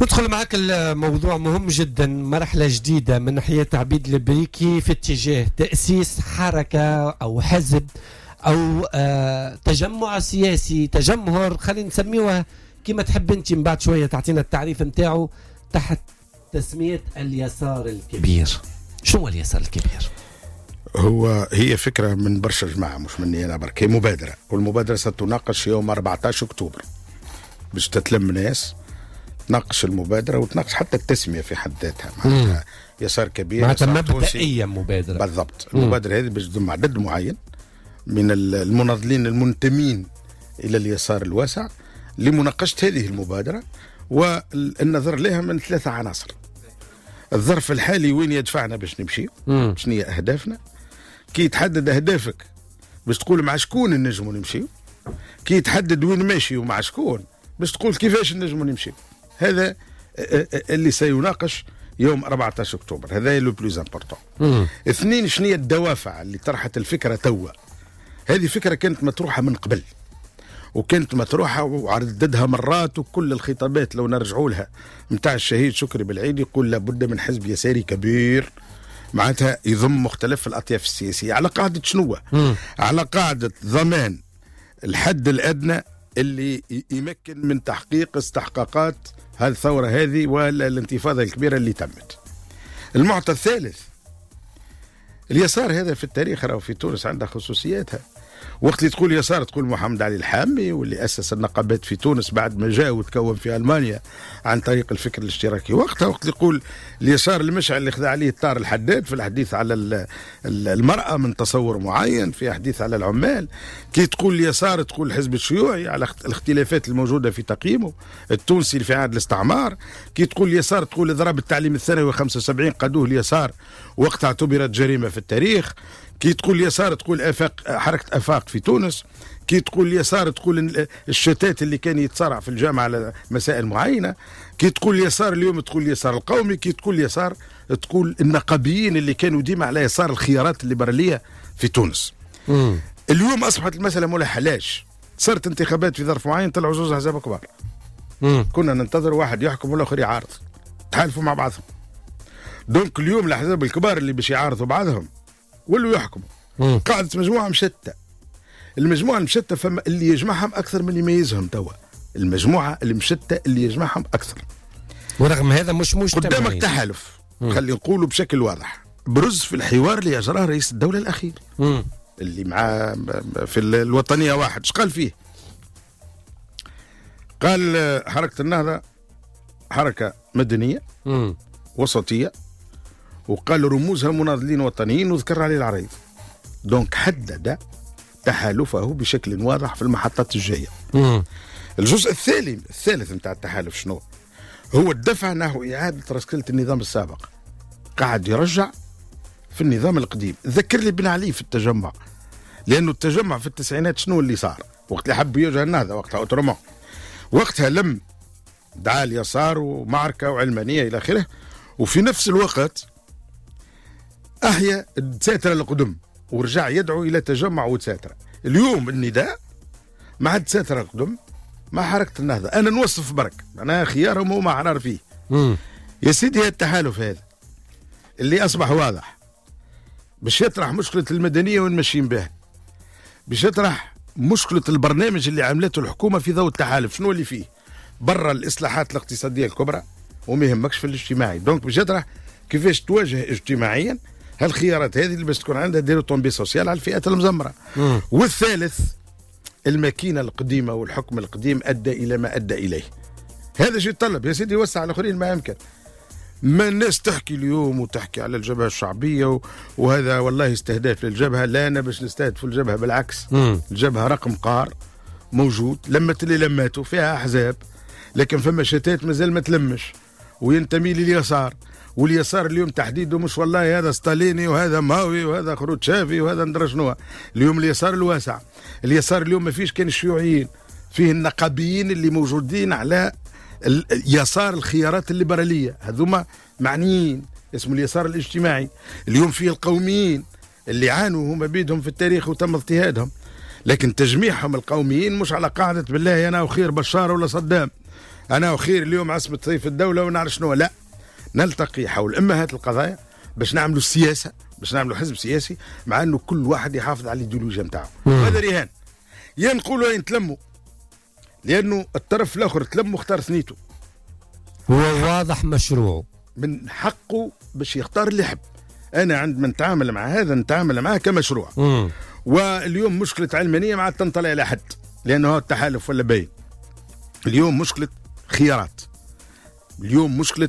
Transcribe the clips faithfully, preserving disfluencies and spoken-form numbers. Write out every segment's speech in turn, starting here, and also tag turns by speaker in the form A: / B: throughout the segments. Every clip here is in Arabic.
A: ندخل معك الموضوع مهم جدا، مرحلة جديدة من حياة عبيد البريكي في اتجاه تأسيس حركة أو حزب أو آه تجمع سياسي، تجمهر، خلينا نسميوها كما تحب أنت، من بعد شوية تعطينا التعريف متاعه تحت تسمية اليسار الكبير. شو هو اليسار الكبير؟
B: هو هي فكرة من برشا جماعة، مش مني أنا برك، هي مبادرة، والمبادرة ستناقش يوم أربعة عشر أكتوبر باش تتلم ناس تناقش المبادرة وتناقش حتى التسمية في حد ذاتها، معناتها يسار كبير
A: معناتها مبدئيا مبادرة.
B: بالضبط. المبادرة هذه باش تضم عدد معين من المناضلين المنتمين إلى اليسار الواسع لمناقشة هذه المبادرة والنظر لها من ثلاثة عناصر. الظرف الحالي وين يدفعنا باش نمشي، شنو هي أهدافنا، كي تحدد أهدافك باش تقول مع شكون نجموا نمشي، كي تحدد وين ماشي ومع شكون باش تقول كيفاش نجموا نمشي. هذا اللي سيناقش يوم أربعة عشر أكتوبر، هذا لو بلوز امبورطون. اثنين، شنو هي الدوافع اللي طرحت الفكرة توا؟ هذه فكرة كانت مطروحة من قبل وكانت مطروحة وعددها مرات، وكل الخطابات لو نرجعوا لها متاع الشهيد شكري بالعيد يقول لابد من حزب يساري كبير معناتها يضم مختلف الأطياف السياسية. على قاعدة شنو؟ على قاعدة ضمان الحد الأدنى اللي يمكن من تحقيق استحقاقات هذه الثورة هذه والانتفاضة الكبيرة اللي تمت. المعطى الثالث، اليسار هذا في التاريخ راهو في تونس عنده خصوصياتها. وقت اللي تقول يسار تقول محمد علي الحامي واللي أسس النقابات في تونس بعد ما جاء وتكون في ألمانيا عن طريق الفكر الاشتراكي. وقتها وقت اللي يقول اليسار المشعل اللي خذا عليه الطار الحداد في الحديث على المرأة من تصور معين، في حديث على العمال. كي تقول اليسار تقول الحزب الشيوعي على الاختلافات الموجودة في تقييمه التونسي في عهد الاستعمار. كي تقول اليسار تقول إضراب التعليم الثانوي خمسة وسبعين قادوه اليسار وقتها اعتبرت جريمة في التاريخ. كي تقول اليسار تقول أفاق، حركة أفاق في تونس. كي تقول اليسار تقول الشتات اللي كان يتصارع في الجامعة على مسائل معينة. كي تقول اليسار اليوم تقول اليسار القومي. كي تقول اليسار تقول النقابيين اللي كانوا ديما على يسار الخيارات الليبرالية في تونس. مم. اليوم أصبحت المسألة ملحة. علاش؟ صارت انتخابات في ظرف معين طلعوا زوز أحزاب كبار. مم. كنا ننتظر واحد يحكم والآخر يعارض، تحالفوا مع بعضهم. دونك اليوم الأحزاب الكبار اللي باش يعارضوا بعضهم ولو يحكموا. مم. قاعدة مجموعة مشتة. المجموعة المشتة فما اللي يجمعهم أكثر من اللي يميزهم توا. المجموعة المشتة اللي يجمعهم أكثر.
A: ورغم هذا مش مجتمعي.
B: قدامك تحالف، خلي نقوله بشكل واضح، برز في الحوار اللي أجراه رئيس الدولة الأخير. مم. اللي مع في الوطنية واحد، ايش قال فيه؟ قال حركة النهضة حركة مدنية مم. وسطية، وقال رموزها مناضلين وطنيين وذكر عليه العريض. دونك حدد تحالفه بشكل واضح في المحطات الجاية. مم. الجزء الثاني الثالث متاع التحالف شنو؟ هو الدفع نحو إعادة رسكلة النظام السابق. قاعد يرجع في النظام القديم. ذكر لي بن علي في التجمع، لأنه التجمع في التسعينات شنو اللي صار؟ وقت اللي حب يواجه النهضة وقتها أوترومون، وقتها لم دعا اليسار ومعركة وعلمانية إلى آخره، وفي نفس الوقت أحيا الدساترة القدم ورجع يدعو إلى تجمع وتساترة. اليوم النداء مع الدساترة القدم مع حركة النهضة. أنا نوصف برك أنا خيارهم وما حرار فيه. مم. يا سيدي التحالف هذا اللي أصبح واضح باش يطرح مشكلة المدنية وين ماشيين بها، باش يطرح مشكلة البرنامج اللي عملته الحكومة في ضوء التحالف. شنو اللي فيه؟ برا الإصلاحات الاقتصادية الكبرى وما يهمكش في الاجتماعي. دونك باش يطرح كيفاش تواجه اجتماعيا هالخيارات هذه اللي باش تكون عندها ديرو طومبي سوسيال على الفئات المزمرة. مم. والثالث، الماكينة القديمة والحكم القديم أدى إلى ما أدى إليه. هذا شيء يتطلب يا سيدي وسع على الآخرين ما يمكن. ما الناس تحكي اليوم وتحكي على الجبهة الشعبية وهذا والله استهداف للجبهة. لا، أنا باش نستهدف الجبهة، بالعكس. مم. الجبهة رقم قار موجود، لمت اللي لماته فيها أحزاب، لكن فما شتات مازال ما تلمش وينتمي لليسار. واليسار اليوم تحديده مش والله هذا ستاليني وهذا ماوي وهذا خروتشافي وهذا ندرى شنو. اليوم اليسار الواسع. اليسار اليوم ما فيش كان الشيوعيين، فيه النقابيين اللي موجودين على يسار الخيارات الليبرالية، هذوما معنيين، اسمه اليسار الاجتماعي. اليوم فيه القوميين اللي عانوا هما بيدهم في التاريخ وتم اضطهادهم، لكن تجميعهم القوميين مش على قاعدة بالله أنا وخير بشار ولا صدام. انا وخير اليوم عصبة سيف الدوله ونعرف شنو، لا، نلتقي حول اما هات القضايا باش نعملوا السياسه، باش نعملوا حزب سياسي، مع انه كل واحد يحافظ على الايديولوجيا نتاعو. هذا رهان. يا نقولوا وين تلموا، لانه الطرف الاخر تلموا اختار ثنيته،
A: هو واضح مشروعه،
B: من حقه باش يختار اللي يحب. انا عندما نتعامل مع هذا نتعامل معاه كمشروع.
A: مم.
B: واليوم مشكله علمانيه ما عاد تنطلع على حد، لانه التحالف ولا باين. اليوم مشكله خيارات، اليوم مشكله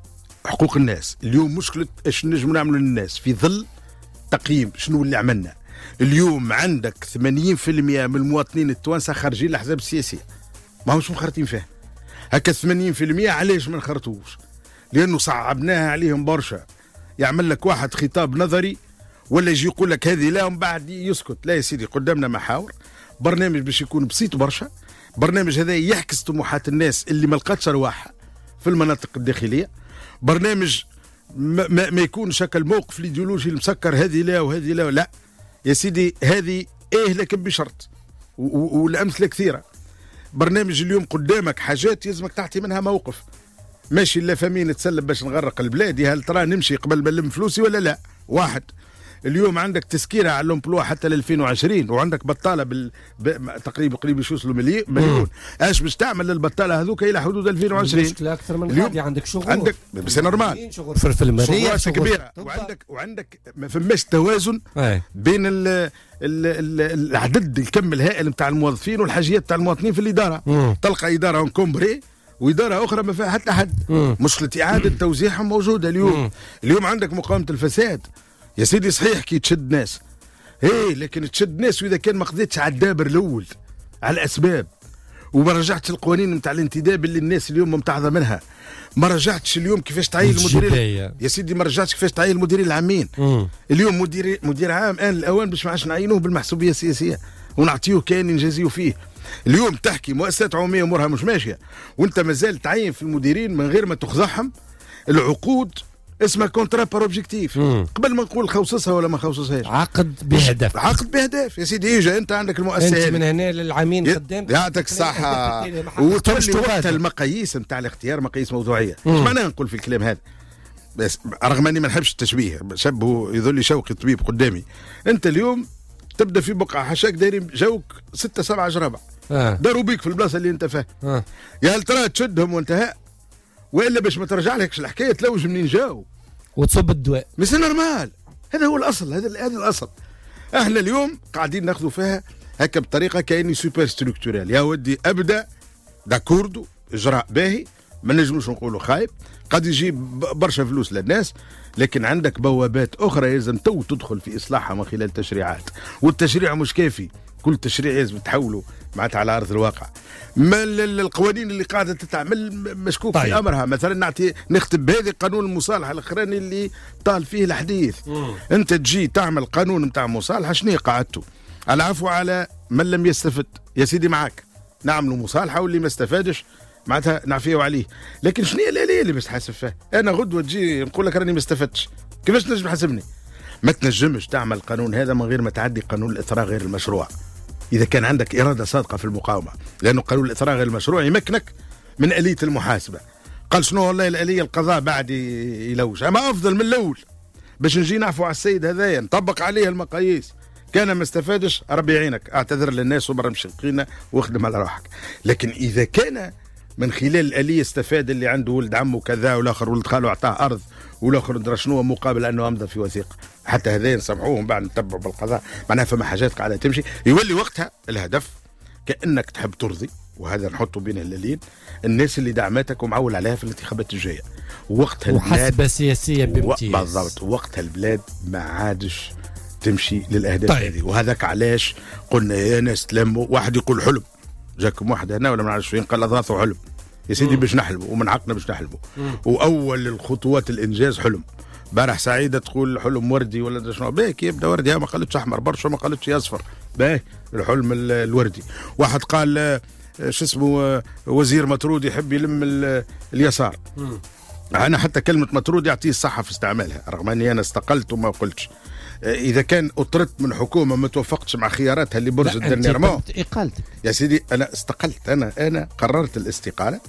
B: حقوق الناس، اليوم مشكله ايش نجم نعملوا للناس في ظل تقييم شنو اللي عملنا. اليوم عندك ثمانين بالمئة من المواطنين التوانسه خارجين الاحزاب السياسيه، ما همش مخرطين فيها. هكا ثمانين بالمئة علاش ما نخرطوش؟ لانه صعبناها عليهم برشا. يعمل لك واحد خطاب نظري ولا يجي يقول لك هذه لا ومن بعد يسكت. لا يا سيدي، قدامنا محاور، برنامج باش يكون بسيط برشا. برنامج هذا يعكس طموحات الناس اللي ما لقاتش ارواحها في المناطق الداخليه. برنامج ما, ما, ما يكون شكل موقف الايديولوجي المسكر هذه لا وهذه لا. لا يا سيدي، هذه ايه لكن بشرط، والامثله كثيره. برنامج اليوم قدامك حاجات يلزمك تعطي منها موقف. ماشي لا فمين تسلم باش نغرق البلاد، هل ترى نمشي قبل ما نلم فلوسي ولا لا؟ واحد. اليوم عندك تسكيره على الامبلوا حتى ل ألفين وعشرين، وعندك بطاله بال ب... تقريبا قريب يش يوصلوا مليون مليون. اش باش تعمل للبطاله هذوك الى حدود ألفين وعشرين؟
A: مشكله اكثر من غادي، عندك شغل،
B: عندك بس نورمال،
A: شغل في الماليه،
B: شغل كبيره، وعندك وعندك ما فماش توازن
A: أي.
B: بين ال ال ال العدد الكم الهائل نتاع الموظفين والحاجيات نتاع المواطنين في الاداره. مم. تلقى اداره انكمبري وإدارة أخرى ما فيها حتى حد. مشكلة إعادة توزيعهم موجودة اليوم. مم. اليوم عندك مقاومة الفساد يا سيدي، صحيح كي تشد ناس، هي لكن تشد ناس وإذا كان ما قضيتش على الدابر الأول، على الأسباب، وما رجعتش القوانين نتاع الانتداب اللي الناس اليوم ممتعضة منها، ما رجعتش اليوم كيفاش تعين المديرين يا سيدي، ما رجعتش كيفاش تعين المديرين العامين. مم. اليوم مدير مدير عام آن الأوان باش ما عادش نعينوه بالمحسوبية السياسية ونعطيوه كان نجازيو فيه. اليوم تحكي مؤسسات عموميه امورها مش ماشيه وانت مازال تعين في المديرين من غير ما تخضعهم. العقود اسمها كونترا بار اوبجيكتيف، قبل ما نقول خوصصها ولا ما خوصصهاش،
A: عقد بهدف.
B: عقد بهدف يا سيدي. اجا انت عندك المؤسسه
A: انت من هنا للعامين قدام
B: يعطيك الصحه، وتولي وقتها المقاييس نتاع الاختيار مقاييس موضوعيه. ايش معناها نقول في الكلام هذا؟ بس رغم اني ما نحبش التشبيه، شبه يظل شوقي طبيب قدامي. انت اليوم تبدا في بقعه حشاك دايرين جوك ستة سبعة جرابع، آه. داروا بيك في البلاصه اللي انت فيها. آه. يا هل ترى تشدهم وانتهاء، والا باش ما ترجع لكش الحكايه تلوج منين جاو
A: وتصب الدواء.
B: مش نورمال، هذا هو الاصل، هذا هذا الاصل. احنا اليوم قاعدين ناخذوا فيها هكا بطريقه كاني سوبر ستركتورال. يا ودي ابدا داكوردو، اجراء باهي، ما نجموش نقولوا خايب، قد يجيب برشا فلوس للناس، لكن عندك بوابات اخرى يلزم تو تدخل في اصلاحها من خلال تشريعات. والتشريع مش كافي، كل تشريع لازم تحوله معناتها على ارض الواقع. ما القوانين اللي قاعده تتعمل مشكوك طيب. في امرها. مثلا نعطي نختم بهذه قانون المصالحه الاخراني اللي طال فيه الحديث. مم. انت تجي تعمل قانون نتاع مصالحه، شنو قاعدته؟ العفو على من لم يستفد يا سيدي، معك نعملوا مصالحه، واللي ما استفادش معناتها نعفيه عليه. لكن شنو هي الاليه اللي باش تحاسب فيها؟ انا غدوه تجي نقول لك راني ما استفدتش، كيفاش تنجم تحاسبني؟ ما تنجمش تعمل القانون هذا من غير ما تعدي قانون الاثراء غير المشروع، اذا كان عندك اراده صادقه في المقاومه. لانه قانون الاثراء غير المشروع يمكنك من اليه المحاسبه. قال شنو والله الاليه القضاء بعد يلوج، اما افضل من الاول باش نجي نعفو على السيد هذايا، نطبق عليه المقاييس. كان ما استفادش ربي يعينك، اعتذر للناس وبرا مشقينا واخدم على روحك. لكن اذا كان من خلال الآلية استفاد اللي عنده ولد عمه كذا والآخر ولد خاله أعطاه أرض والآخر ندرى شنو مقابل أنه أمضى في وثيقة، حتى هذين نسمعوهم بعد نتبعوا بالقضاء، معناها فما حاجات قاعدة تمشي. يولي وقتها الهدف كأنك تحب ترضي، وهذا نحطه بين الهلالين، الناس اللي دعمتك ومعول عليها في الانتخابات الجاية. وقتها
A: وحسبة سياسية بامتياز.
B: بالضبط، وقتها البلاد ما عادش تمشي للأهداف طيب. هذه. وهذاك علاش قلنا يا ناس تلموا. واحد يقول حلم، جاكم واحد هنا ولا ما نعرفش فين قال اضغاثوا حلم يا سيدي باش نحلموا، ومن حقنا باش نحلموا. واول الخطوات الانجاز حلم. بارح سعيده تقول حلم وردي ولا شنو، باهي يبدا وردي، ما قالتش احمر برشا، ما قالتش اصفر، باهي الحلم الوردي. واحد قال شو اسمه وزير مطرود يحب يلم اليسار. مم. انا حتى كلمه مطرود يعطيه الصحه في استعمالها، رغم اني انا استقلت وما قلتش. اذا كان اطردت من حكومه ما توفقتش مع خياراتها اللي برج الدرنيرمون
A: اقالتك
B: يا سيدي. انا استقلت، انا انا قررت الاستقاله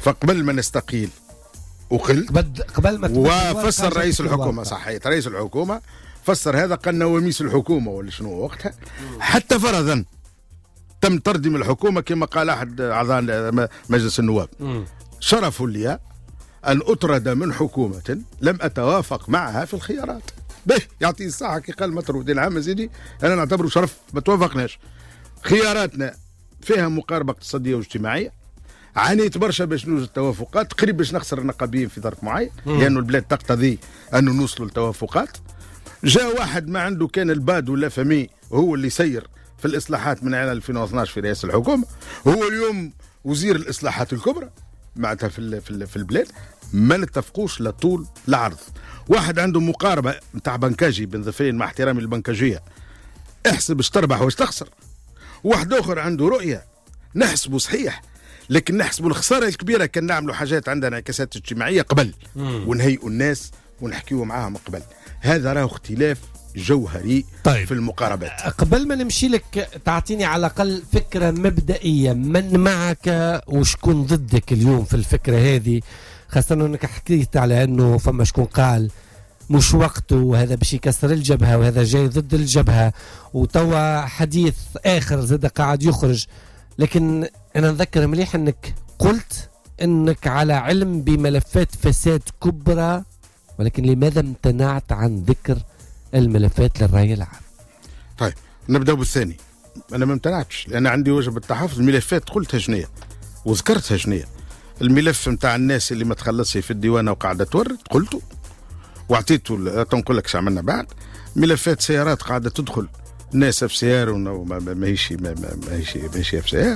B: فقبل ما نستقيل وقلت
A: قبل ما
B: وفسر رئيس الحكومه صحيت رئيس الحكومه فسر هذا قال نواميس الحكومه ولا شنو وقتها، حتى فرضا تم تردم الحكومه كما قال احد اعضاء مجلس النواب، شرف لي ان اطرد من حكومه لم اتوافق معها في الخيارات. به يعطيه الصحه كي قال مطرود العام زيدي انا نعتبره شرف ما توافقناش. خياراتنا فيها مقاربه اقتصاديه واجتماعيه، عانيت برشا باش نوجد توافقات، قريب باش نخسر النقابيين في ظرف معين لانه البلاد تقتضي انه نوصلوا لتوافقات. جاء واحد ما عنده كان الباد ولا فمي هو اللي سير في الاصلاحات من عام ألفين واثناش في رئاسه الحكومه، هو اليوم وزير الاصلاحات الكبرى معناتها في في, في البلاد. ما نتفقوش لا طول لا عرض. واحد عنده مقاربه نتاع بنكاجي بين ضفين مع احترامي للبنكاجيه، احسب اش تربح واش تخسر. واحد اخر عنده رؤيه نحسبه صحيح لكن نحسبوا الخساره الكبيره كان نعملوا حاجات عندها انعكاسات اجتماعيه قبل ونهيئوا الناس ونحكيوا معاهم قبل. هذا راه اختلاف جوهري طيب. في المقاربات.
A: قبل ما نمشي لك تعطيني على الاقل فكره مبدئيه من معك وشكون ضدك اليوم في الفكره هذه، خاصه انك حكيت على انه فما شكون قال مش وقته وهذا باش يكسر الجبهه وهذا جاي ضد الجبهه، وتوا حديث اخر زاد قاعد يخرج. لكن انا نذكر مليح انك قلت انك على علم بملفات فساد كبرى، ولكن لماذا امتنعت عن ذكر الملفات للرأي العام؟
B: طيب نبدأ بالثاني. انا ما امتنعتش لان عندي واجب التحفظ. الملفات قلتها شنية وذكرتها شنية. الملف نتاع الناس اللي ما تخلصش في الديوانه وقاعده تورد قلته واعطيته. لا تنقول لك عملنا بعد ملفات سيارات قاعده تدخل ناس في سيار وماهيش ماهيش ماهيش في سيار.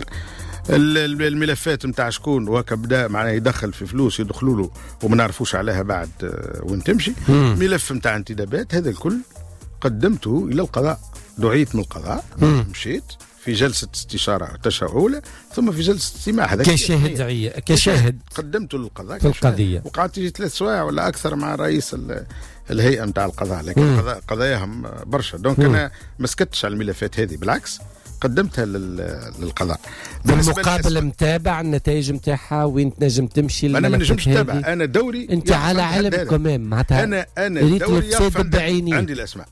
B: الملفات نتاع شكون وهكا بدا معناه يدخل في فلوس يدخلوا له وما نعرفوش عليها بعد وين تمشي. ملف نتاع انتدابات هذا الكل قدمته الى القضاء. دعيت من القضاء مشيت في جلسه استشاره تشاؤله ثم في جلسه استماع. هذا
A: كشاهد عية كشاهد
B: قدمته للقضاء
A: في القضيه
B: وقعدت يجي ثلاث سوايع ولا اكثر مع رئيس الهيئه نتاع القضاء. لكن القضاء قضاياهم برشا دونك انا ما سكتش على الملفات هذه بالعكس قدمتها للقضاء.
A: بالمقابل متابع النتائج نتاعها وين تنجم تمشي.
B: انا ما نجمش نتابع انا دوري
A: انت على علم كمان معناتها
B: انا انا دوري
A: بعيني
B: عندي الاسماء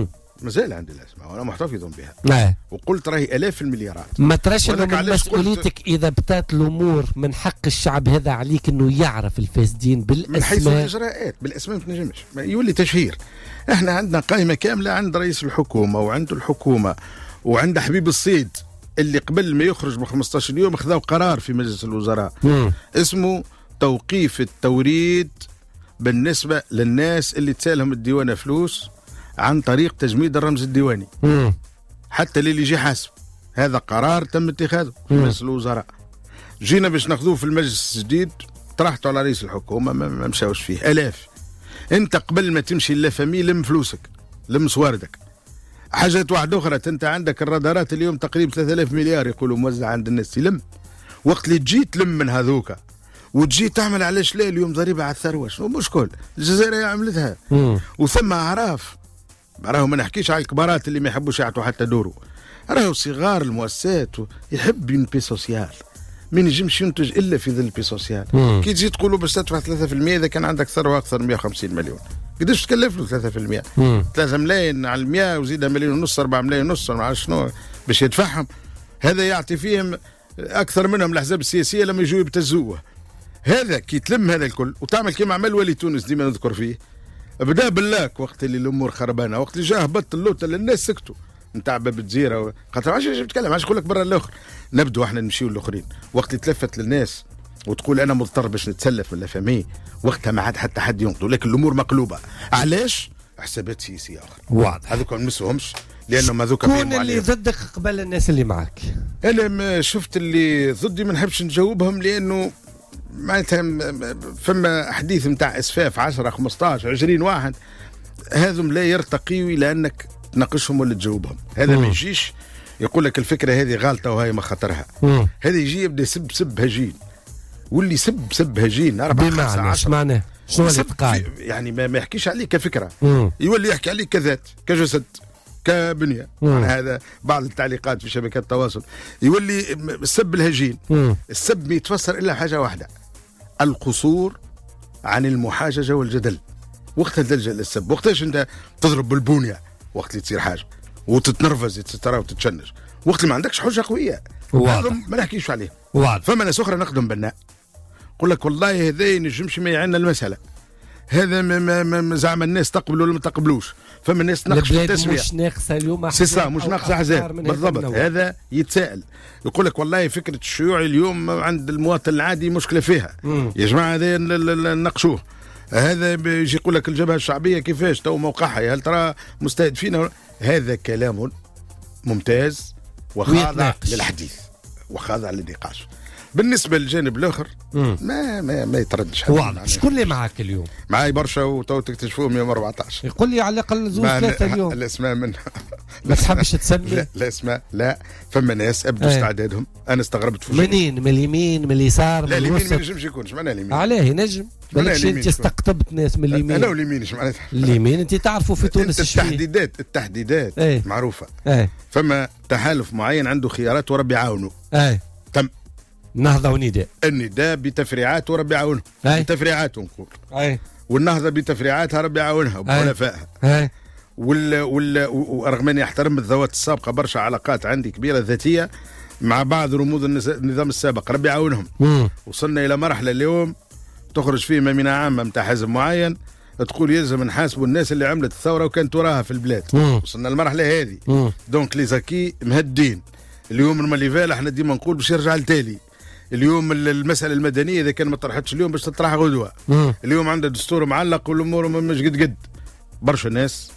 B: مازال عندي الاسماء وانا محتفظ بها.
A: نعم.
B: وقلت راهي الاف المليارات.
A: ما تراش انه من مسؤوليتك اذا بتات الامور من حق الشعب هذا عليك انه يعرف الفاسدين بالاسماء
B: من حيث الاجراءات بالاسماء ما تنجمش يولي تشهير. احنا عندنا قائمه كامله عند رئيس الحكومه وعند الحكومه وعند حبيب الصيد اللي قبل ما يخرج ب خمسطاش يوم خذوا قرار في مجلس الوزراء مم. اسمه توقيف التوريد بالنسبه للناس اللي تسالهم الديوانه فلوس عن طريق تجميد الرمز الديواني مم. حتى اللي يجي حاسب. هذا قرار تم اتخاذه في مجلس الوزراء. جينا باش ناخذوه في المجلس الجديد طرحته على رئيس الحكومه ما مشاوش فيه. الاف. انت قبل ما تمشي لفامي لم فلوسك لم صواردك. حاجات واحده اخرى انت عندك الرادارات اليوم تقريبا ثلاثة آلاف مليار يقولوا موزع عند الناس تلم. وقت اللي تجي تلم من هذوك وتجي تعمل علاش لا اليوم ضريبه على الثروه شنو مشكل؟ الجزائر عملتها وثم اعراف. راهو ما نحكيش على الكبارات اللي ما يحبوش يعطوا حتى دورو. راهو صغار المؤسسات يحب ين بي سوسيال ما ينجمش ينتج الا في ظل البي سوسيال. كي تجي تقولوا باش تدفع ثلاثة بالمئة اذا كان عندك ثروه اكثر من مئة وخمسين مليون قداش تكلف له ثلاثة بالمئة؟ ثلاثة ملايين على المئة وزيدها مليون ونص أربعة ملايين ونص ما عرفت شنو باش يدفعهم. هذا يعطي فيهم اكثر منهم الاحزاب السياسيه لما يجوا يبتزوه. هذا كي تلم هذا الكل وتعمل كما عمل ولي تونس ديما نذكر فيه. بدا باللاك وقت اللي الامور خربانه وقت اللي جاه هبط اللوطه للناس سكتوا نتاع باب الجزيره خاطر علاش تتكلم علاش يقول لك برا الاخر. نبدو احنا نمشيو الاخرين. وقت اللي تلفت للناس وتقول انا مضطر باش نتسلف من لافامي وقتها ما عاد حتى حد ينقذ. لكن الامور مقلوبه. علاش؟ حسابات سياسيه اخرى
A: واضح.
B: هذوك ما نمسوهمش لانهم هذوك
A: كون اللي ضدك قبل الناس اللي معك.
B: انا ما شفت اللي ضدي ما نحبش نجاوبهم لانه معناتها فما حديث نتاع اسفاف عشرة خمسطاش عشرين واحد هذم لا يرتقيوا الى انك تناقشهم ولا تجاوبهم. هذا ما يجيش يقول لك الفكره هذه غالطه وهي ما خطرها. هذا يجي يبدا يسب سب هجين واللي سب سب هجين أربعة خمسة عشرة.
A: معناه شنو اللي تقال
B: يعني ما, ما يحكيش عليك كفكره مم. يولي يحكي عليك كذات كجسد كبنيه. هذا بعض التعليقات في شبكات التواصل يولي السب الهجين. مم. السب ما يتفسر الا حاجه واحده القصور عن المحاججة والجدل. وقتها تلجأ للسب، وقتاش انت تضرب بالبونية وقت اللي تصير حاجة وتتنرفز ترى وتتشنج، وقت اللي ما عندكش حجة قوية ما نحكيش عليه. فما ناس أخرى نخدم بناء يقول لك والله هذا ينجمش ما يعنا المسألة، هذا ما ما زعما الناس تقبل ولا ما تقبلوش. فما الناس تناقش في التسوية،
A: مش ناقصة اليوم
B: سي سا، مش ناقصة احزاب بالضبط. هذا يتساءل يقول لك والله فكرة الشيوعي اليوم عند المواطن العادي مشكلة فيها، مم. يا جماعة هذا نناقشوه. هذا بيجي يقول لك الجبهة الشعبية كيفاش تو موقعها، هل ترى مستهدفين؟ هذا كلام ممتاز وخاضع للحديث وخاضع للنقاش. بالنسبه للجانب الاخر ما ما ما يتردش.
A: واضح. شكون اللي معك اليوم؟
B: معي برشا وتو تكتشفوهم يوم أربعطاش.
A: يقول لي على الاقل زوج ثلاثه اليوم.
B: الاسماء من
A: ما تحبش تسمي؟
B: لا الاسماء لا. فما ناس ابدوا ايه. استعدادهم. انا استغربت في
A: منين؟ من اليمين من اليسار من
B: الوسط؟ لا اليمين ما ينجمش يكون. اش معناها اليمين؟
A: علاه ينجم؟ بالك انت استقطبت ناس من اليمين.
B: انا واليمين اش معناتها؟
A: اليمين انت تعرفوا في تونس
B: التحديدات التحديدات ايه. معروفه
A: ايه.
B: فما تحالف معين عنده خيارات وربي يعاونه.
A: ايه.
B: تم
A: نهضة ونداء.
B: النداء بتفريعات وربي يعاونها. بتفريعات نقول.
A: اي.
B: والنهضة بتفريعاتها ربي يعاونها وبحلفائها.
A: اي.
B: وال وال ورغم اني احترم الذوات السابقة برشا علاقات عندي كبيرة ذاتية مع بعض رموز النظام السابق ربي يعاونهم. مم. وصلنا إلى مرحلة اليوم تخرج فيه ممينة عامة متاع حزب معين تقول يلزم نحاسبوا الناس اللي عملت الثورة وكانت وراها في البلاد. مم. وصلنا للمرحلة هذه. دونك لي زكي مهدين. اليوم الماليفال احنا ديما نقول باش يرجع لتالي. اليوم المسألة المدنية إذا كان ما طرحتش اليوم باش تطرح غدوة. مم. اليوم عنده دستور معلق والأمور مش قد قد. برشا ناس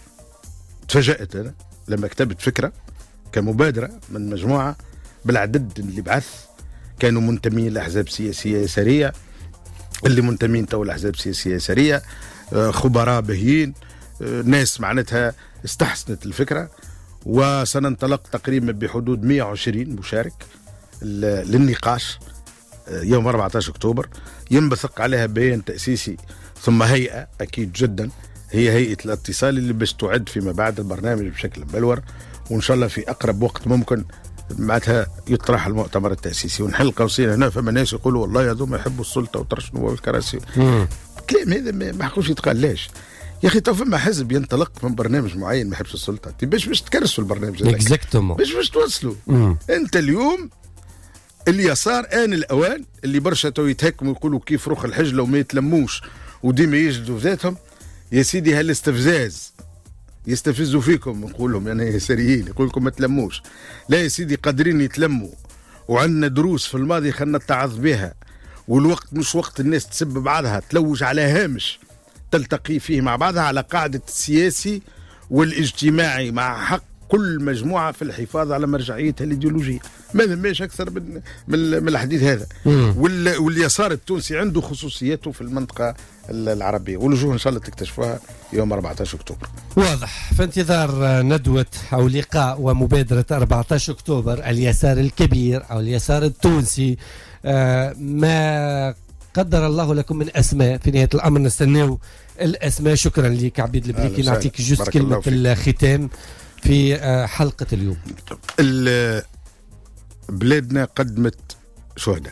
B: تفاجأت أنا لما كتبت فكرة كمبادرة من مجموعة بالعدد اللي بعث كانوا منتمين لأحزاب سياسية يسارية، اللي منتمين تو لأحزاب سياسية يسارية، خبراء بهيين، ناس معناتها استحسنت الفكرة. وسننطلق تقريبا بحدود مئة وعشرين مشارك للنقاش يوم أربعطاش أكتوبر. ينبثق عليها بيان تأسيسي ثم هيئة أكيد جدا هي هيئة الاتصال اللي باش تعد فيما بعد البرنامج بشكل مبلور، وإن شاء الله في أقرب وقت ممكن معناتها يطرح المؤتمر التأسيسي. ونحل قوسين هنا فما ناس يقولوا والله هذوما يحبوا السلطة وترشنوا والكراسي. كلام هذا ما حقوش يتقال. ليش يا اخي؟ تو فما حزب ينطلق من برنامج معين ما يحبش السلطه، باش باش تكرسوا البرنامج هذاك
A: اكزاكتومون
B: باش باش توصلوا. انت اليوم اليسار آن الأوان اللي برشا تو يتهكموا يقولوا كيف روح الحجلة وما يتلموش وديما يجدوا ذاتهم. يا سيدي هالاستفزاز يستفزوا فيكم نقول لهم يعني يساريين يقول لكم ما تلموش. لا يا سيدي قادرين يتلموا وعندنا دروس في الماضي خلنا نتعظ بها، والوقت مش وقت الناس تسب بعضها تلوج على هامش تلتقي فيه مع بعضها على قاعدة السياسي والاجتماعي مع حق كل مجموعة في الحفاظ على مرجعيتها الإيديولوجية. ما ذماش أكثر من من الحديث هذا. واليسار التونسي عنده خصوصياته في المنطقة العربية والوجوه إن شاء الله تكتشفوها يوم أربعطاش أكتوبر.
A: واضح. في انتظار ندوة أو لقاء ومبادرة أربعطاش أكتوبر اليسار الكبير أو اليسار التونسي. آه ما قدر الله لكم من أسماء في نهاية الأمر نستناو الأسماء. شكرا لك عبيد البريكي. نعطيك جزء كلمة الختام في حلقة اليوم.
B: بلادنا قدمت شهداء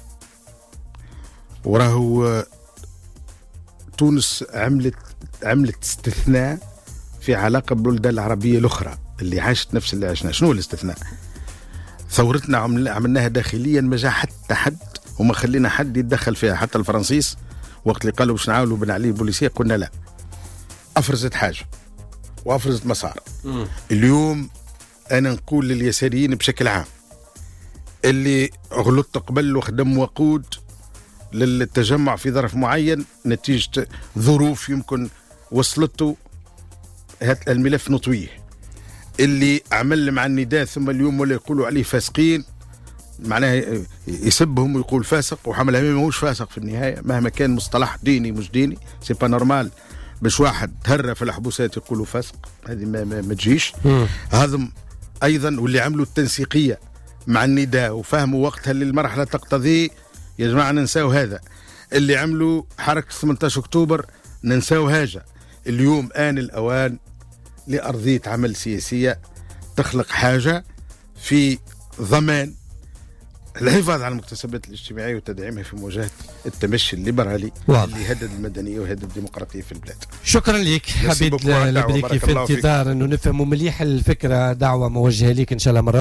B: وراهو تونس عملت عملت استثناء في علاقة بالبلدان العربية الأخرى اللي عاشت نفس اللي عشنا. شنو الاستثناء؟ ثورتنا عملناها داخليا ما جاء حتى حد وما خلينا حد يتدخل فيها. حتى الفرنسيس وقت اللي قالوا باش نعاونوا بن علي البوليسية قلنا لا. أفرزت حاجة وأفرزت مسار. م. اليوم أنا نقول لليساريين بشكل عام اللي غلطت قبل وخدم وقود للتجمع في ظرف معين نتيجة ظروف يمكن وصلته هذا الملف نطويه، اللي عمل مع النداء ثم اليوم ولا يقولوا عليه فاسقين معناها يسبهم ويقول فاسق وحمل هميمه مش فاسق في النهاية مهما كان مصطلح ديني مش ديني. سي با نورمال باش واحد تهرى في الحبوسات يقولوا فاسق، هذه ما, ما, ما تجيش. هذا أيضا واللي عملوا التنسيقية مع النداء وفهموا وقتها اللي المرحلة تقتضي يا جماعة ننساو هذا. اللي عملوا حركة ثمانية عشر أكتوبر ننساو هذا. اليوم آن الأوان لأرضية عمل سياسية تخلق حاجة في ضمان الحفاظ على المكتسبات الاجتماعية وتدعيمها في مواجهة التمشي الليبرالي
A: واضح.
B: اللي يهدد المدنية ويهدد الديمقراطية في البلاد.
A: شكرا لك عبيد البريكي، في انتظار انه نفهموا مليح الفكرة. دعوة موجهة لك ان شاء الله مرة